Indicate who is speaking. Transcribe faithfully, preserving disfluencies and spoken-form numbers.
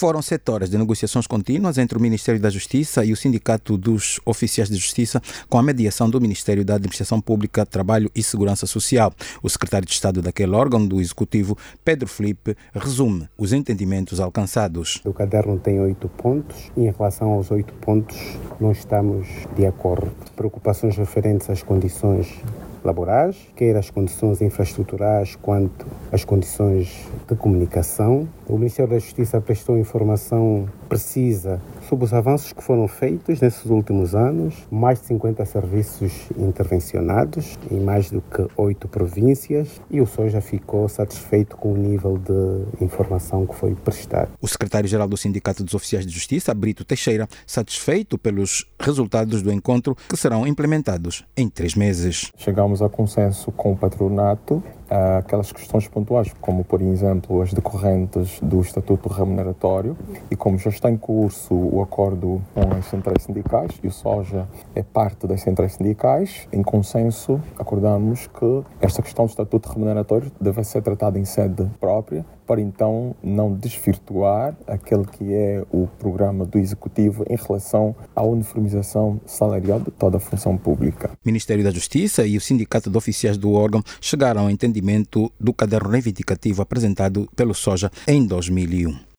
Speaker 1: Foram sete horas de negociações contínuas entre o Ministério da Justiça e o Sindicato dos Oficiais de Justiça, com a mediação do Ministério da Administração Pública, Trabalho e Segurança Social. O secretário de Estado daquele órgão do Executivo, Pedro Filipe, resume os entendimentos alcançados.
Speaker 2: O caderno tem oito pontos e, em relação aos oito pontos, não estamos de acordo. Preocupações referentes às condições laborais, quer as condições infraestruturais quanto as condições de comunicação. O Ministério da Justiça prestou informação precisa sobre os avanços que foram feitos nesses últimos anos, mais de cinquenta serviços intervencionados em mais do que oito províncias, e o SOJA ficou satisfeito com o nível de informação que foi prestado.
Speaker 1: O secretário-geral do Sindicato dos Oficiais de Justiça, Brito Teixeira, satisfeito pelos resultados do encontro que serão implementados em três meses.
Speaker 3: Chegamos a consenso com o patronato aquelas questões pontuais, como, por exemplo, as decorrentes do Estatuto Remuneratório, e como já está em curso o acordo com as centrais sindicais, e o SOJA é parte das centrais sindicais, em consenso acordamos que esta questão do Estatuto Remuneratório deve ser tratada em sede própria, para então não desvirtuar aquele que é o programa do Executivo em relação à uniformização salarial de toda a função pública.
Speaker 1: O Ministério da Justiça e o Sindicato de Oficiais do órgão chegaram ao entendimento do caderno reivindicativo apresentado pelo SOJA em dois mil e um.